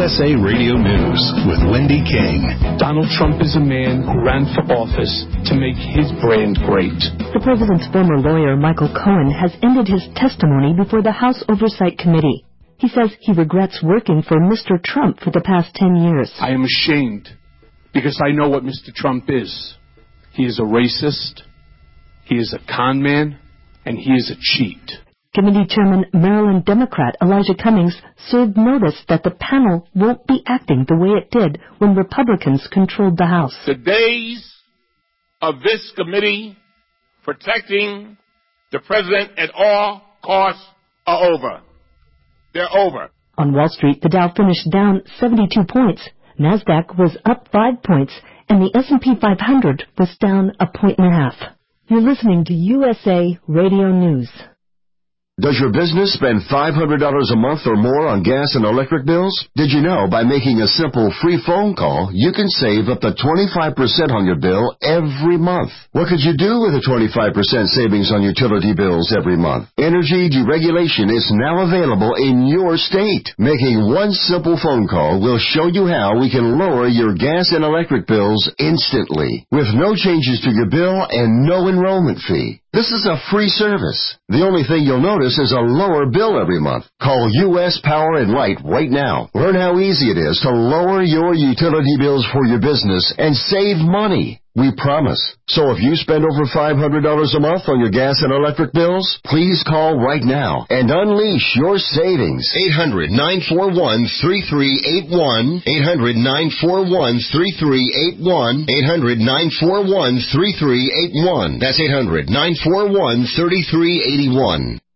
USA Radio News with Wendy King. Donald Trump is a man who ran for office to make his brand great. The president's former lawyer, Michael Cohen, has ended his testimony before the House Oversight Committee. He says he regrets working for Mr. Trump for the past 10 years. I am ashamed because I know what Mr. Trump is. He is a racist, he is a con man, and he is a cheat. Committee Chairman Maryland Democrat Elijah Cummings served notice that the panel won't be acting the way it did when Republicans controlled the House. The days of this committee protecting the president at all costs are over. They're over. On Wall Street, the Dow finished down 72 points. NASDAQ was up 5 points, and the S&P 500 was down 1.5 points. You're listening to USA Radio News. Does your business spend $500 a month or more on gas and electric bills? Did you know by making a simple free phone call, you can save up to 25% on your bill every month? What could you do with a 25% savings on utility bills every month? Energy deregulation is now available in your state. Making one simple phone call will show you how we can lower your gas and electric bills instantly, with no changes to your bill and no enrollment fee. This is a free service. The only thing you'll notice is a lower bill every month. Call U.S. Power and Light right now. Learn how easy it is to lower your utility bills for your business and save money. We promise. So if you spend over $500 a month on your gas and electric bills, please call right now and unleash your savings. 800-941-3381. 800-941-3381. 800-941-3381. That's 800-941-3381.